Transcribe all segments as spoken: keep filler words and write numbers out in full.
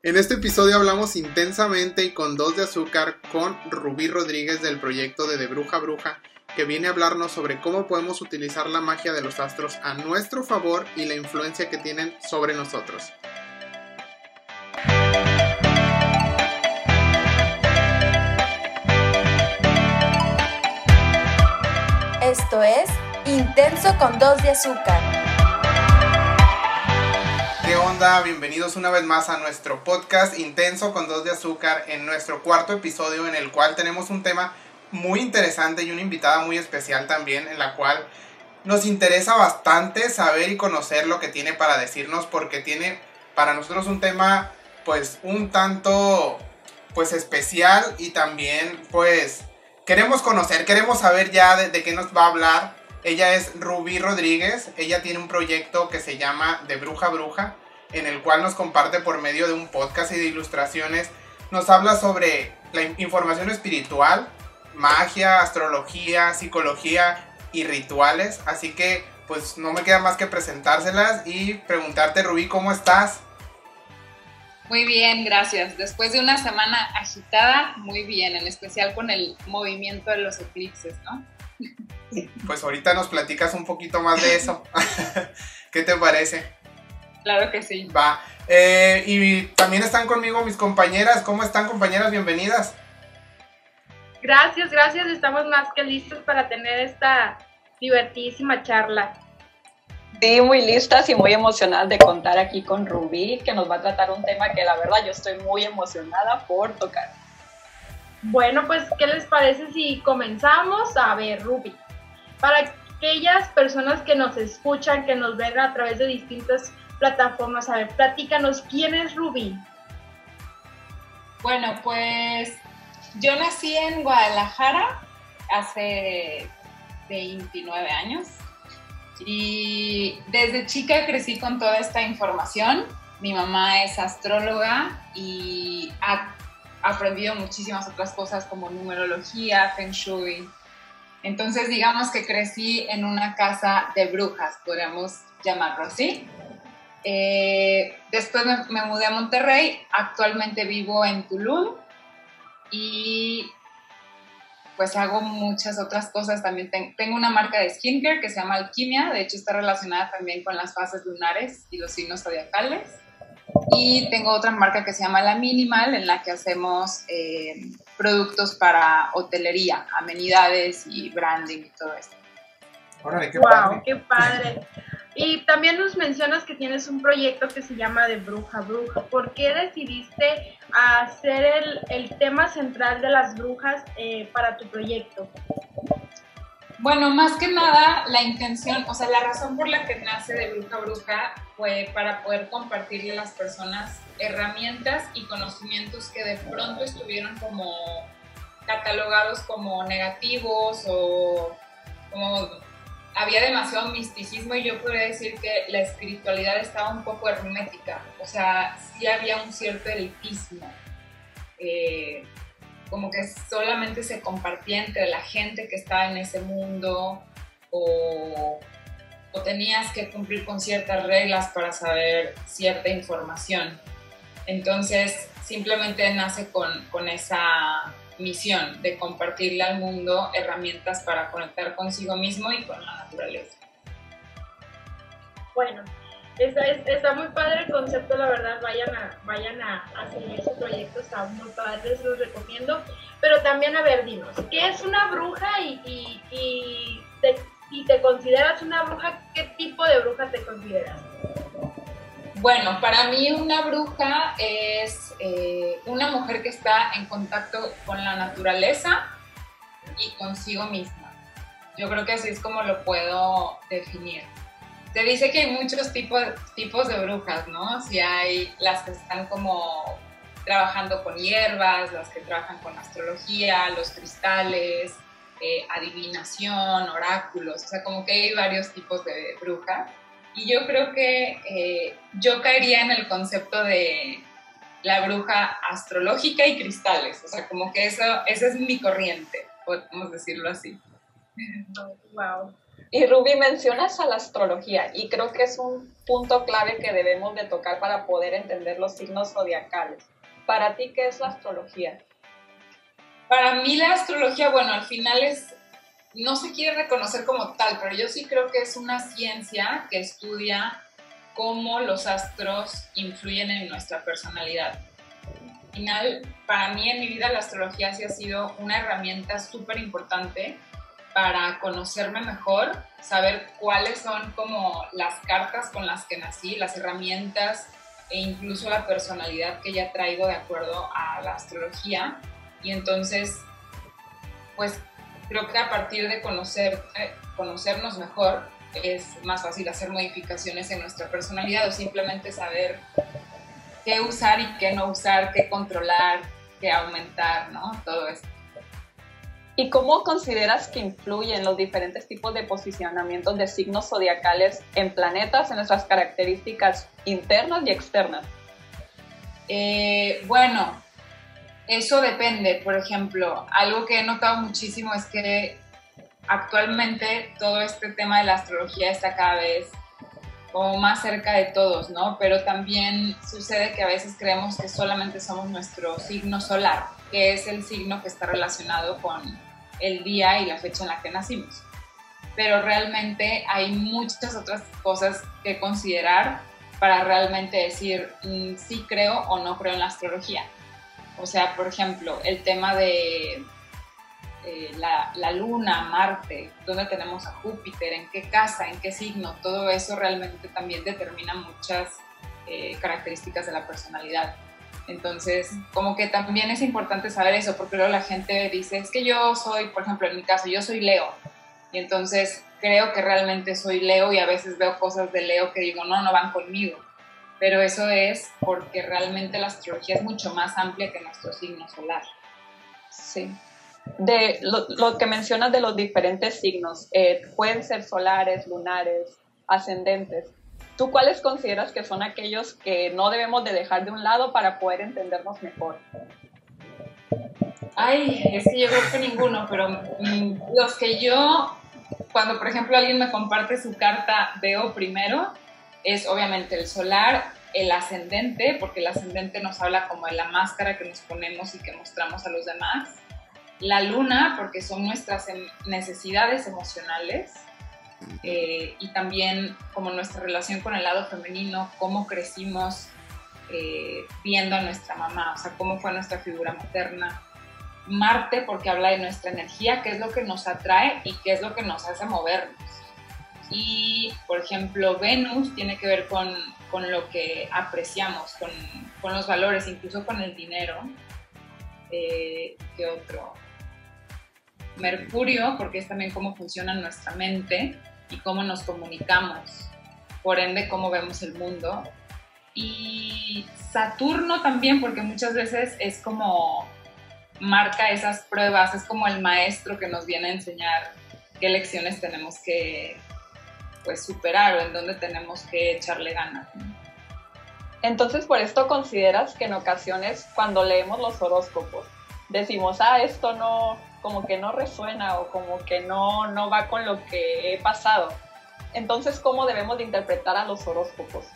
En este episodio hablamos intensamente y con dos de azúcar con Rubí Rodríguez del proyecto de De Bruja a Bruja, que viene a hablarnos sobre cómo podemos utilizar la magia de los astros a nuestro favor y la influencia que tienen sobre nosotros. Esto es Intenso con dos de azúcar. ¿Qué onda? Bienvenidos una vez más a nuestro podcast Intenso con dos de azúcar, en nuestro cuarto episodio, en el cual tenemos un tema muy interesante y una invitada muy especial también, en la cual nos interesa bastante saber y conocer lo que tiene para decirnos, porque tiene para nosotros un tema pues un tanto pues especial, y también pues queremos conocer, queremos saber ya de, de qué nos va a hablar. Ella es Rubí Rodríguez. Ella tiene un proyecto que se llama De Bruja a Bruja, en el cual nos comparte por medio de un podcast y de ilustraciones. Nos habla sobre la información espiritual, magia, astrología, psicología y rituales. Así que pues no me queda más que presentárselas y preguntarte, Rubí, ¿cómo estás? Muy bien, gracias. Después de una semana agitada, muy bien, en especial con el movimiento de los eclipses, ¿no? Pues ahorita nos platicas un poquito más de eso. ¿Qué te parece? Claro que sí. Va. Eh, y también están conmigo mis compañeras. ¿Cómo están, compañeras? Bienvenidas. Gracias, gracias. Estamos más que listos para tener esta divertidísima charla. Sí, muy listas y muy emocionadas de contar aquí con Rubí, que nos va a tratar un tema que la verdad yo estoy muy emocionada por tocar. Bueno, pues, ¿qué les parece si comenzamos? A ver, Rubí, para aquellas personas que nos escuchan, que nos ven a través de distintas plataformas, a ver, platícanos, ¿quién es Rubí? Bueno, pues yo nací en Guadalajara hace veintinueve años y desde chica crecí con toda esta información. Mi mamá es astróloga y ha aprendido muchísimas otras cosas como numerología, feng shui. Entonces digamos que crecí en una casa de brujas, podríamos llamarlo así. Eh, después me, me mudé a Monterrey, actualmente vivo en Tulum y pues hago muchas otras cosas. También ten, tengo una marca de skincare que se llama Alquimia, de hecho está relacionada también con las fases lunares y los signos zodiacales. Y tengo otra marca que se llama La Minimal, en la que hacemos eh, productos para hotelería, amenidades y branding y todo esto. Órale, qué wow, padre. qué padre. Y también nos mencionas que tienes un proyecto que se llama De Bruja a Bruja. ¿Por qué decidiste hacer el, el tema central de las brujas eh, para tu proyecto? Bueno, más que nada, la intención, o sea, la razón por la que nace De Bruja a Bruja fue para poder compartirle a las personas herramientas y conocimientos que de pronto estuvieron como catalogados como negativos o como había demasiado misticismo, y yo podría decir que la espiritualidad estaba un poco hermética, o sea, sí había un cierto elitismo, eh, como que solamente se compartía entre la gente que estaba en ese mundo, o, o tenías que cumplir con ciertas reglas para saber cierta información. Entonces simplemente nace con, con esa misión de compartirle al mundo herramientas para conectar consigo mismo y con la naturaleza. Bueno, está, está muy padre el concepto, la verdad. Vayan a, vayan a, a seguir su proyecto, está muy padre, se los recomiendo. Pero también, a ver, dinos, ¿qué es una bruja? Y, y, y te, si te consideras una bruja, ¿qué tipo de bruja te consideras? Bueno, para mí una bruja es eh, una mujer que está en contacto con la naturaleza y consigo misma. Yo creo que así es como lo puedo definir. Se dice que hay muchos tipos, tipos de brujas, ¿no? Si hay las que están como trabajando con hierbas, las que trabajan con astrología, los cristales, eh, adivinación, oráculos, o sea, como que hay varios tipos de brujas. Y yo creo que eh, yo caería en el concepto de la bruja astrológica y cristales. O sea, como que eso, esa es mi corriente, podemos decirlo así. Wow. Y Ruby, mencionas a la astrología y creo que es un punto clave que debemos de tocar para poder entender los signos zodiacales. Para ti, ¿qué es la astrología? Para mí la astrología, bueno, al final es, no se quiere reconocer como tal, pero yo sí creo que es una ciencia que estudia cómo los astros influyen en nuestra personalidad. Al final, para mí en mi vida la astrología sí ha sido una herramienta súper importante para conocerme mejor, saber cuáles son como las cartas con las que nací, las herramientas e incluso la personalidad que ya traigo de acuerdo a la astrología. Y entonces, pues creo que a partir de conocer, eh, conocernos mejor es más fácil hacer modificaciones en nuestra personalidad o simplemente saber qué usar y qué no usar, qué controlar, qué aumentar, ¿no? Todo esto. ¿Y cómo consideras que influyen los diferentes tipos de posicionamientos de signos zodiacales en planetas, en nuestras características internas y externas? Eh, bueno, eso depende. Por ejemplo, algo que he notado muchísimo es que actualmente todo este tema de la astrología está cada vez como más cerca de todos, ¿no? Pero también sucede que a veces creemos que solamente somos nuestro signo solar, que es el signo que está relacionado con el día y la fecha en la que nacimos. Pero realmente hay muchas otras cosas que considerar para realmente decir mmm, sí creo o no creo en la astrología. O sea, por ejemplo, el tema de eh, la, la luna, Marte, dónde tenemos a Júpiter, en qué casa, en qué signo, todo eso realmente también determina muchas eh, características de la personalidad. Entonces, como que también es importante saber eso, porque luego la gente dice, es que yo soy, por ejemplo, en mi caso, yo soy Leo, y entonces creo que realmente soy Leo y a veces veo cosas de Leo que digo, no, no van conmigo. Pero eso es porque realmente la astrología es mucho más amplia que nuestro signo solar. Sí. De lo, lo que mencionas de los diferentes signos, eh, pueden ser solares, lunares, ascendentes. ¿Tú cuáles consideras que son aquellos que no debemos de dejar de un lado para poder entendernos mejor? Ay, es que yo creo que ninguno, pero mmm, los que yo, cuando por ejemplo alguien me comparte su carta, veo primero, es obviamente el solar, el ascendente, porque el ascendente nos habla como de la máscara que nos ponemos y que mostramos a los demás. La luna, porque son nuestras necesidades emocionales. Eh, y también como nuestra relación con el lado femenino, cómo crecimos eh, viendo a nuestra mamá, o sea, cómo fue nuestra figura materna. Marte, porque habla de nuestra energía, qué es lo que nos atrae y qué es lo que nos hace movernos. Y, por ejemplo, Venus tiene que ver con, con lo que apreciamos, con, con los valores, incluso con el dinero. Eh, ¿Qué otro? Mercurio, porque es también cómo funciona nuestra mente y cómo nos comunicamos, por ende cómo vemos el mundo. Y Saturno también, porque muchas veces es como marca esas pruebas, es como el maestro que nos viene a enseñar qué lecciones tenemos que pues, superar o en dónde tenemos que echarle ganas, ¿no? Entonces, por esto consideras que en ocasiones cuando leemos los horóscopos decimos, ah, esto no, como que no resuena o como que no, no va con lo que he pasado. Entonces, ¿cómo debemos de interpretar a los horóscopos?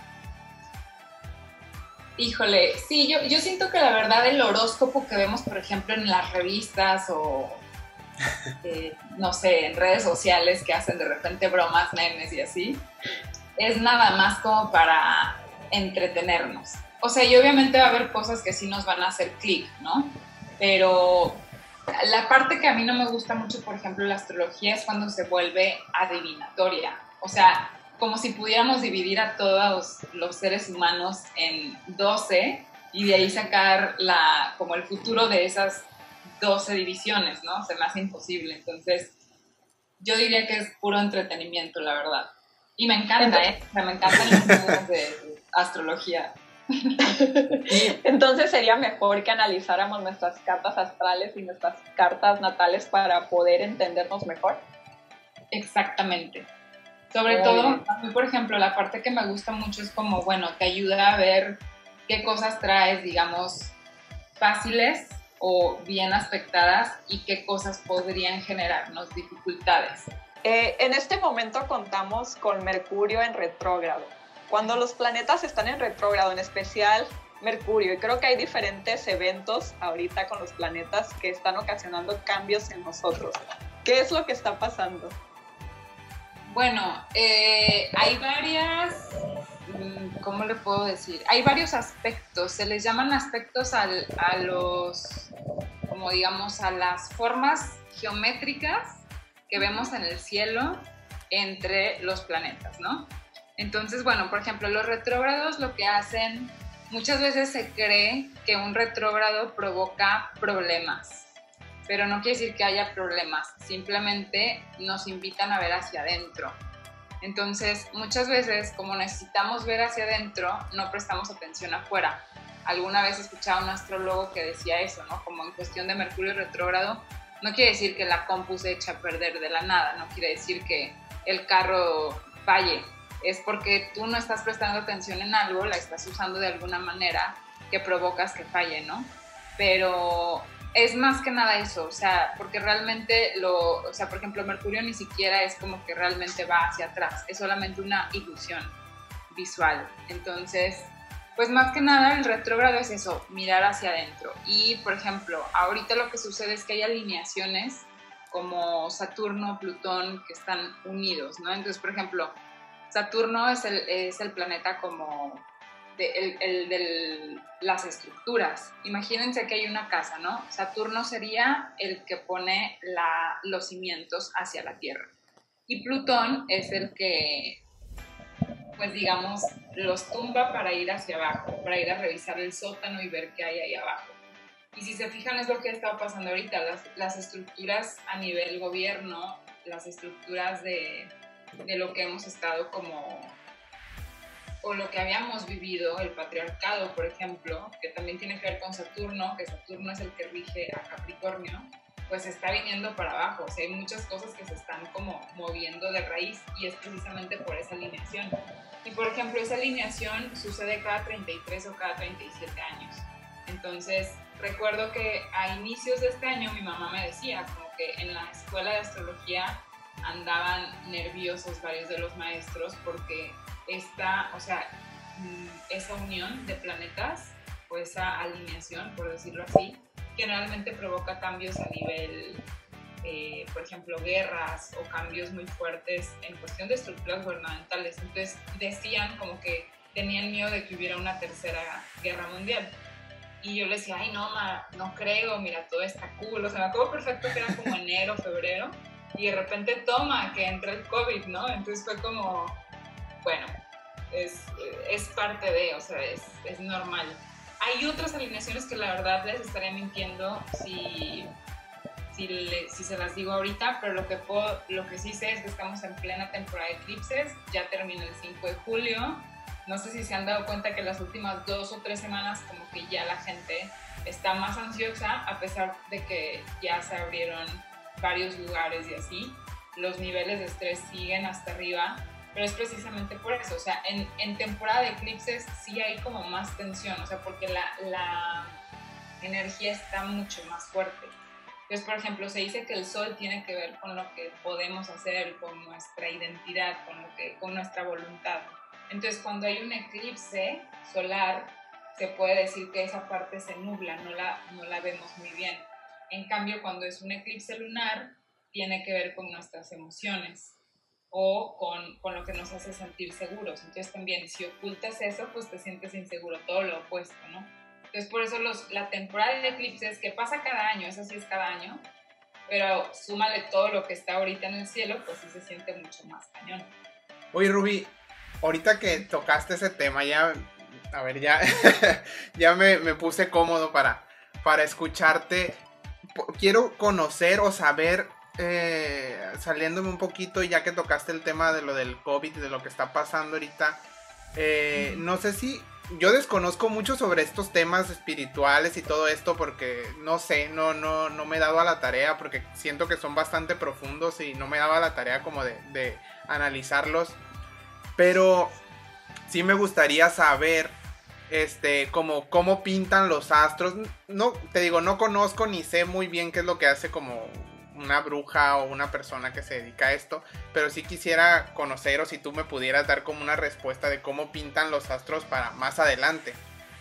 Híjole, sí, yo, yo siento que la verdad el horóscopo que vemos, por ejemplo, en las revistas o, eh, no sé, en redes sociales que hacen de repente bromas, memes y así, es nada más como para entretenernos. O sea, y obviamente va a haber cosas que sí nos van a hacer clic, ¿no? Pero la parte que a mí no me gusta mucho, por ejemplo, la astrología es cuando se vuelve adivinatoria. O sea, como si pudiéramos dividir a todos los seres humanos en doce y de ahí sacar la, como el futuro de esas doce divisiones, ¿no? Se me hace imposible. Entonces, yo diría que es puro entretenimiento, la verdad. Y me encanta, ¿eh? O sea, me encantan los temas de astrología. Entonces sería mejor que analizáramos nuestras cartas astrales y nuestras cartas natales para poder entendernos mejor. Exactamente. Sobre Muy todo, bien. a mí, por ejemplo, la parte que me gusta mucho es como, bueno, te ayuda a ver qué cosas traes, digamos, fáciles o bien aspectadas y qué cosas podrían generarnos dificultades. Eh, en este momento contamos con Mercurio en retrógrado. Cuando los planetas están en retrógrado, en especial Mercurio, y creo que hay diferentes eventos ahorita con los planetas que están ocasionando cambios en nosotros. ¿Qué es lo que está pasando? Bueno, eh, hay varias, ¿cómo le puedo decir? Hay varios aspectos, se les llaman aspectos al, a los, como digamos, a las formas geométricas que vemos en el cielo entre los planetas, ¿no? Entonces, bueno, por ejemplo, los retrógrados lo que hacen, muchas veces se cree que un retrógrado provoca problemas, pero no quiere decir que haya problemas, simplemente nos invitan a ver hacia adentro. Entonces, muchas veces, como necesitamos ver hacia adentro, no prestamos atención afuera. Alguna vez escuchaba a un astrólogo que decía eso, ¿no? Como en cuestión de Mercurio retrógrado, no quiere decir que la compu se eche a perder de la nada, no quiere decir que el carro falle, es porque tú no estás prestando atención en algo, la estás usando de alguna manera que provocas que falle, ¿no? Pero es más que nada eso, o sea, porque realmente lo, o sea, por ejemplo, Mercurio ni siquiera es como que realmente va hacia atrás, es solamente una ilusión visual. Entonces, pues más que nada el retrógrado es eso, mirar hacia adentro. Y, por ejemplo, ahorita lo que sucede es que hay alineaciones como Saturno, Plutón, que están unidos, ¿no? Entonces, por ejemplo, Saturno es el, es el planeta como de, el, el de las estructuras. Imagínense que hay una casa, ¿no? Saturno sería el que pone la, los cimientos hacia la Tierra. Y Plutón es el que, pues digamos, los tumba para ir hacia abajo, para ir a revisar el sótano y ver qué hay ahí abajo. Y si se fijan, es lo que está pasando ahorita, las, las estructuras a nivel gobierno, las estructuras de, de lo que hemos estado como, o lo que habíamos vivido, el patriarcado, por ejemplo, que también tiene que ver con Saturno, que Saturno es el que rige a Capricornio, pues está viniendo para abajo. O sea, hay muchas cosas que se están como moviendo de raíz y es precisamente por esa alineación. Y por ejemplo, esa alineación sucede cada treinta y tres o cada treinta y siete años. Entonces, recuerdo que a inicios de este año mi mamá me decía como que en la escuela de astrología andaban nerviosos varios de los maestros porque esta, o sea, esa unión de planetas o esa alineación, por decirlo así, generalmente provoca cambios a nivel, eh, por ejemplo, guerras o cambios muy fuertes en cuestión de estructuras gubernamentales. Entonces decían como que tenían miedo de que hubiera una tercera guerra mundial. Y yo les decía, ay no, ma, no creo, mira, todo está cool. O sea, me acuerdo perfecto que era como enero, febrero, y de repente toma, que entra el COVID, ¿no? Entonces fue como, bueno, es, es parte de, o sea, es, es normal. Hay otras alineaciones que la verdad les estaría mintiendo si, si, le, si se las digo ahorita, pero lo que, puedo, lo que sí sé es que estamos en plena temporada de eclipses, ya termina el cinco de julio, no sé si se han dado cuenta que las últimas dos o tres semanas como que ya la gente está más ansiosa, a pesar de que ya se abrieron varios lugares y así, los niveles de estrés siguen hasta arriba. Pero es precisamente por eso, o sea, en, en temporada de eclipses sí hay como más tensión, o sea, porque la, la energía está mucho más fuerte. Entonces, por ejemplo, se dice que el sol tiene que ver con lo que podemos hacer, con nuestra identidad, con, lo que, con nuestra voluntad. Entonces, cuando hay un eclipse solar, se puede decir que esa parte se nubla, no la, no la vemos muy bien. En cambio, cuando es un eclipse lunar, tiene que ver con nuestras emociones o con, con lo que nos hace sentir seguros. Entonces también si ocultas eso, pues te sientes inseguro, todo lo opuesto, ¿no? Entonces por eso los, la temporada de eclipses, que pasa cada año, eso sí es cada año, pero súmale todo lo que está ahorita en el cielo, pues sí se siente mucho más cañón. Oye, Ruby, ahorita que tocaste ese tema, ya, a ver, ya, ya me, me puse cómodo para, para escucharte. Quiero conocer o saber, Eh, saliéndome un poquito, ya que tocaste el tema de lo del COVID, de lo que está pasando ahorita, eh, no sé si, yo desconozco mucho sobre estos temas espirituales y todo esto, porque no sé, no, no, no me he dado a la tarea, porque siento que son bastante profundos y no me daba la tarea como de, de analizarlos, pero sí me gustaría saber, este, como cómo pintan los astros. No, te digo, no conozco ni sé muy bien qué es lo que hace como una bruja o una persona que se dedica a esto, pero sí quisiera conocer o si tú me pudieras dar como una respuesta de cómo pintan los astros para más adelante.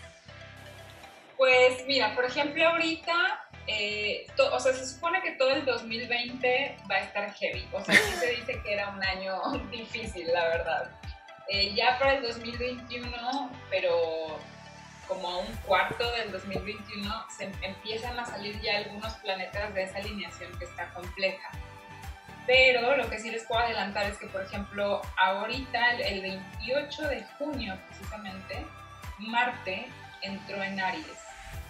Pues mira, por ejemplo ahorita, eh, to, o sea, se supone que todo el dos mil veinte va a estar heavy, o sea, sí se dice que era un año difícil, la verdad. Eh, ya para el dos mil veintiuno, pero como a un cuarto del dos mil veintiuno, se empiezan a salir ya algunos planetas de esa alineación que está compleja. Pero lo que sí les puedo adelantar es que, por ejemplo, ahorita, el, el veintiocho de junio precisamente, Marte entró en Aries.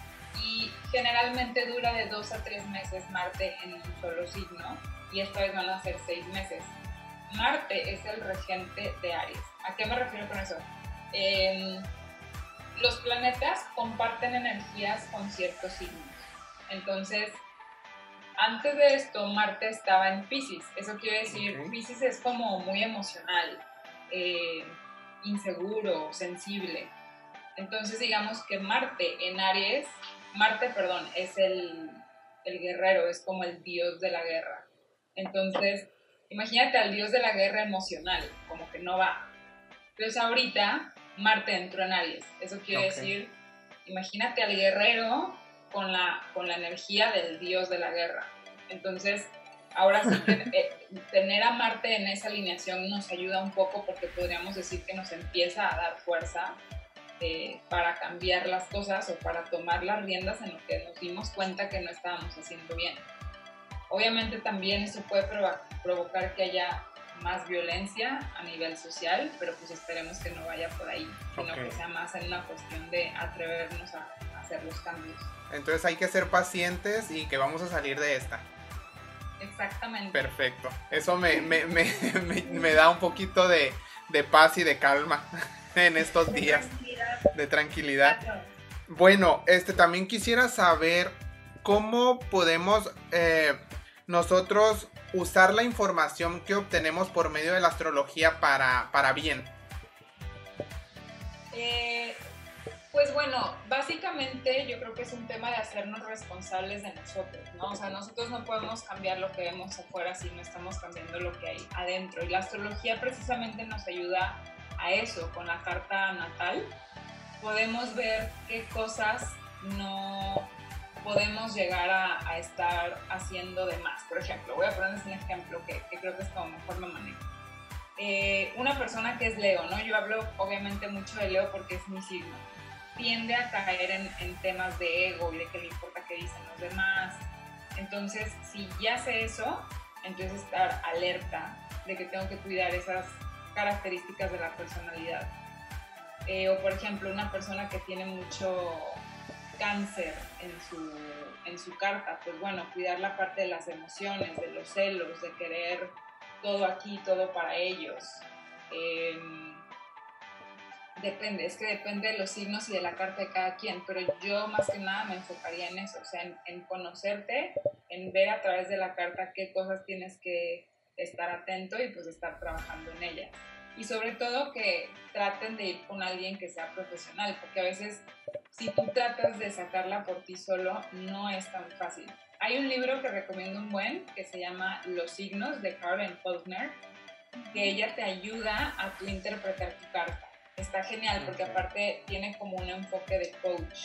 Y generalmente dura de dos a tres meses Marte en un solo signo, y esta vez van a ser seis meses. Marte es el regente de Aries. ¿A qué me refiero con eso? Eh, los planetas comparten energías con ciertos signos. Entonces, antes de esto, Marte estaba en Piscis. Eso quiere decir, okay. Piscis es como muy emocional, eh, inseguro, sensible. Entonces, digamos que Marte en Aries, Marte, perdón, es el, el guerrero, es como el dios de la guerra. Entonces, imagínate al dios de la guerra emocional, como que no va. Entonces ahorita Marte entró en Aries. Eso quiere okay. decir, imagínate al guerrero con la, con la energía del dios de la guerra. Entonces, ahora sí que eh, tener a Marte en esa alineación nos ayuda un poco porque podríamos decir que nos empieza a dar fuerza eh, para cambiar las cosas o para tomar las riendas en lo que nos dimos cuenta que no estábamos haciendo bien. Obviamente también eso puede provo- provocar que haya más violencia a nivel social, pero pues esperemos que no vaya por ahí, sino okay. que sea más en una cuestión de atrevernos a, a hacer los cambios. Entonces hay que ser pacientes y que vamos a salir de esta. Exactamente. Perfecto. Eso me, me, me, me, me da un poquito de, de paz y de calma en estos días. De tranquilidad. De tranquilidad. Claro. Bueno, este, también quisiera saber cómo podemos eh, nosotros usar la información que obtenemos por medio de la astrología para, para bien. Eh, pues bueno, básicamente yo creo que es un tema de hacernos responsables de nosotros, ¿no? O sea, nosotros no podemos cambiar lo que vemos afuera si no estamos cambiando lo que hay adentro. Y la astrología precisamente nos ayuda a eso. Con la carta natal podemos ver qué cosas no podemos llegar a, a estar haciendo de más. Por ejemplo, voy a ponerles un ejemplo que, que creo que es como mejor me manejo. Eh, una persona que es Leo, ¿no? Yo hablo obviamente mucho de Leo porque es mi signo. Tiende a caer en, en temas de ego y de que le importa qué dicen los demás. Entonces, si ya sé eso, entonces estar alerta de que tengo que cuidar esas características de la personalidad. Eh, o por ejemplo, una persona que tiene mucho cáncer en su, en su carta, pues bueno, cuidar la parte de las emociones, de los celos, de querer todo aquí, todo para ellos. Eh, depende, es que depende de los signos y de la carta de cada quien, pero yo más que nada me enfocaría en eso, o sea, en, en conocerte, en ver a través de la carta qué cosas tienes que estar atento y pues estar trabajando en ellas. Y sobre todo que traten de ir con alguien que sea profesional, porque a veces si tú tratas de sacarla por ti solo, no es tan fácil. Hay un libro que recomiendo un buen, que se llama Los signos, de Karen Faulkner, que ella te ayuda a tú interpretar tu carta. Está genial, porque aparte tiene como un enfoque de coach.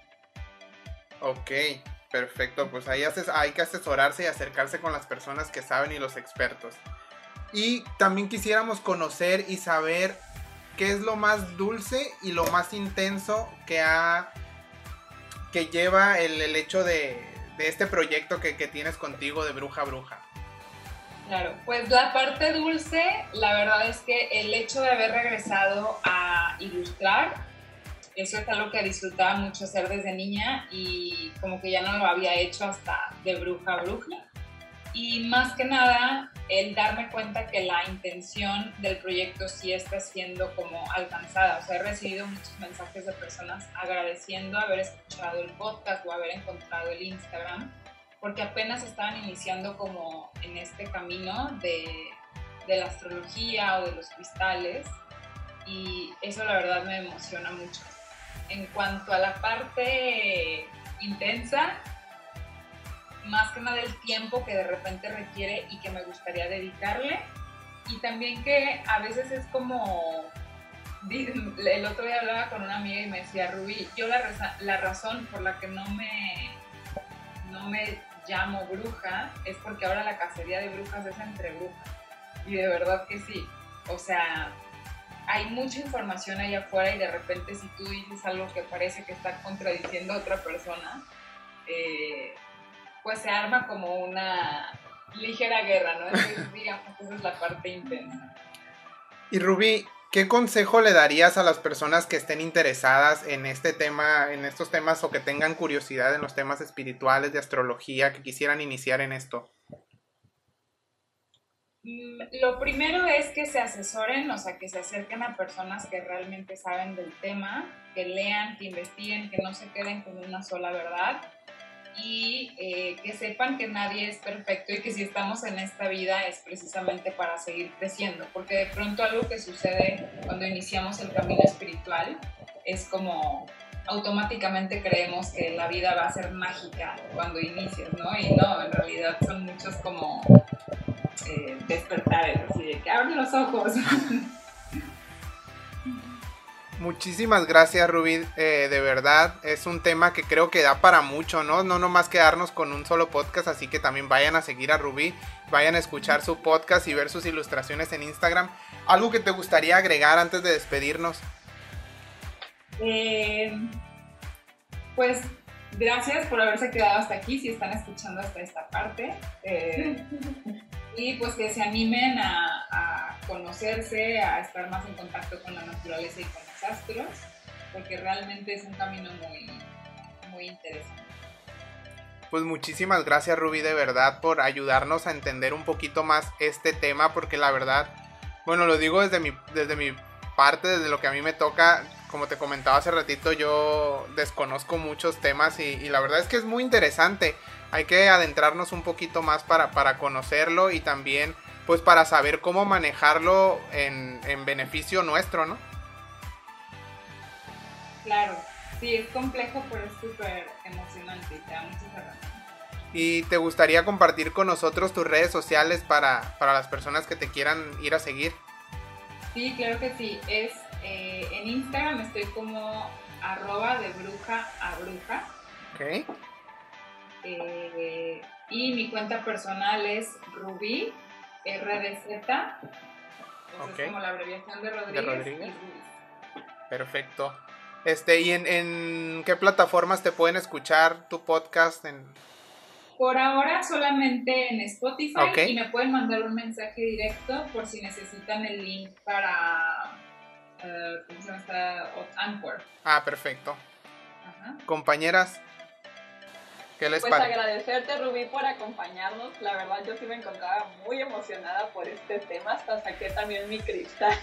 Ok, perfecto. Pues ahí hay que asesorarse y acercarse con las personas que saben y los expertos. Y también quisiéramos conocer y saber qué es lo más dulce y lo más intenso que ha que lleva el, el hecho de, de este proyecto que, que tienes contigo de Bruja Bruja. Claro, pues la parte dulce, la verdad es que el hecho de haber regresado a ilustrar, eso es algo que disfrutaba mucho hacer desde niña y como que ya no lo había hecho hasta de Bruja Bruja. Y más que nada, el darme cuenta que la intención del proyecto sí está siendo como alcanzada. O sea, he recibido muchos mensajes de personas agradeciendo haber escuchado el podcast o haber encontrado el Instagram, porque apenas estaban iniciando como en este camino de, de la astrología o de los cristales, y eso la verdad me emociona mucho. En cuanto a la parte intensa, más que nada el tiempo que de repente requiere y que me gustaría dedicarle. Y también que a veces es como, el otro día hablaba con una amiga y me decía, Rubí, yo la, reza, la razón por la que no me, no me llamo bruja es porque ahora la cacería de brujas es entre brujas. Y de verdad que sí, o sea, hay mucha información allá afuera y de repente si tú dices algo que parece que está contradiciendo a otra persona, eh, pues se arma como una ligera guerra, ¿no? Entonces, digamos que esa es la parte intensa. Y Rubí, ¿qué consejo le darías a las personas que estén interesadas en este tema, en estos temas, o que tengan curiosidad en los temas espirituales, de astrología, que quisieran iniciar en esto? Lo primero es que se asesoren, o sea, que se acerquen a personas que realmente saben del tema, que lean, que investiguen, que no se queden con una sola verdad. Y eh, que sepan que nadie es perfecto y que si estamos en esta vida es precisamente para seguir creciendo, porque de pronto algo que sucede cuando iniciamos el camino espiritual es como automáticamente creemos que la vida va a ser mágica cuando inicias, ¿no? Y no, en realidad son muchos como eh, despertares, así de que abren los ojos. Muchísimas gracias, Rubí, eh, de verdad, es un tema que creo que da para mucho, ¿no? No nomás quedarnos con un solo podcast, así que también vayan a seguir a Rubí, vayan a escuchar su podcast y ver sus ilustraciones en Instagram. ¿Algo que te gustaría agregar antes de despedirnos? Eh, pues gracias por haberse quedado hasta aquí, si están escuchando hasta esta parte. Eh, y pues que se animen a, a conocerse, a estar más en contacto con la naturaleza y con los astros, porque realmente es un camino muy, muy interesante. Pues muchísimas gracias, Rubí, de verdad, por ayudarnos a entender un poquito más este tema, porque la verdad, bueno, lo digo desde mi, desde mi parte, desde lo que a mí me toca. Como te comentaba hace ratito, yo desconozco muchos temas y, y la verdad es que es muy interesante. Hay que adentrarnos un poquito más para, para conocerlo y también pues para saber cómo manejarlo en, en beneficio nuestro, ¿no? Claro, sí, es complejo, pero es súper emocionante y te da muchas herramientas. ¿Y te gustaría compartir con nosotros tus redes sociales para, para las personas que te quieran ir a seguir? Sí, claro que sí. Es, eh, en Instagram estoy como arroba de bruja a bruja. Ok. Eh, y mi cuenta personal es Rubí, R D Z. Okay. Es como la abreviación de Rodríguez. De Rodríguez. Y Ruiz. Perfecto. Este, ¿y en, en qué plataformas te pueden escuchar tu podcast? En... Por ahora solamente en Spotify, okay. Y me pueden mandar un mensaje directo por si necesitan el link para uh, ¿cómo se llama esta? Anchor. Ah, perfecto. Ajá. Compañeras, ¿qué les pues parece? Agradecerte, Rubí, por acompañarnos. La verdad, yo sí me encontraba muy emocionada por este tema, hasta saqué también mi cristal.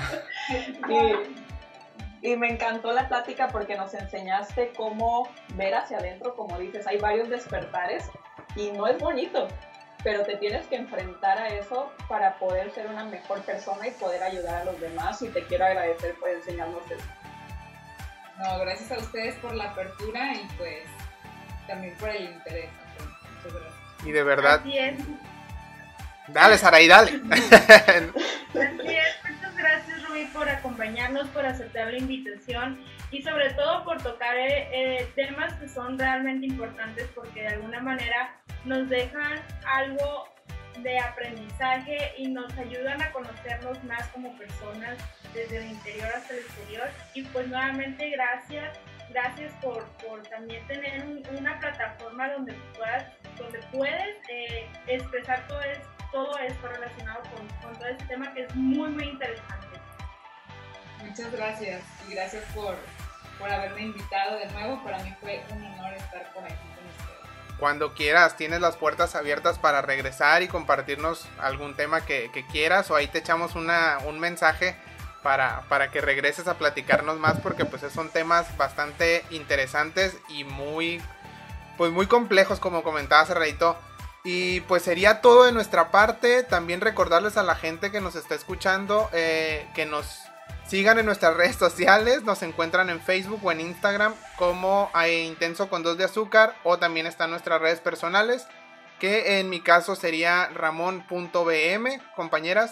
y, y me encantó la plática porque nos enseñaste cómo ver hacia adentro, como dices, hay varios despertares y no es bonito, pero te tienes que enfrentar a eso para poder ser una mejor persona y poder ayudar a los demás, y te quiero agradecer por enseñarnos eso. No, gracias a ustedes por la apertura y pues también por el interés. Muchas gracias. Y de verdad. Así es. Dale, Saraí, dale. Así es. Muchas gracias, Rubí, por acompañarnos, por aceptar la invitación y sobre todo por tocar eh, eh, temas que son realmente importantes, porque de alguna manera nos dejan algo de aprendizaje y nos ayudan a conocernos más como personas desde el interior hasta el exterior. Y pues nuevamente gracias. Gracias por, por también tener un, una plataforma donde puedas, donde puedes eh, expresar todo, es, todo esto relacionado con, con todo este tema que es muy, muy interesante. Muchas gracias y gracias por, por haberme invitado de nuevo. Para mí fue un honor estar por aquí con ustedes. Cuando quieras, tienes las puertas abiertas para regresar y compartirnos algún tema que, que quieras, o ahí te echamos una, un mensaje Para, para que regreses a platicarnos más, porque pues son temas bastante interesantes y muy, pues muy complejos, como comentaba hace ratito. Y pues sería todo de nuestra parte. También recordarles a la gente que nos está escuchando eh, que nos Sigan en nuestras redes sociales, nos encuentran en Facebook o en Instagram como Intenso con dos de azúcar, o también están nuestras redes personales, que en mi caso sería ramón punto b m, compañeras.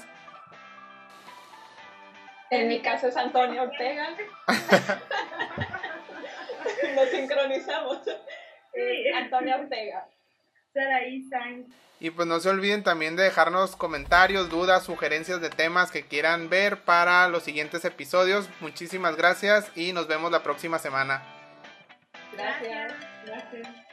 En mi caso es Antonio Ortega. Nos sincronizamos. Sí. Antonio Ortega. Saraí Sainz. Y pues no se olviden también de dejarnos comentarios, dudas, sugerencias de temas que quieran ver para los siguientes episodios. Muchísimas gracias y nos vemos la próxima semana. Gracias. Gracias.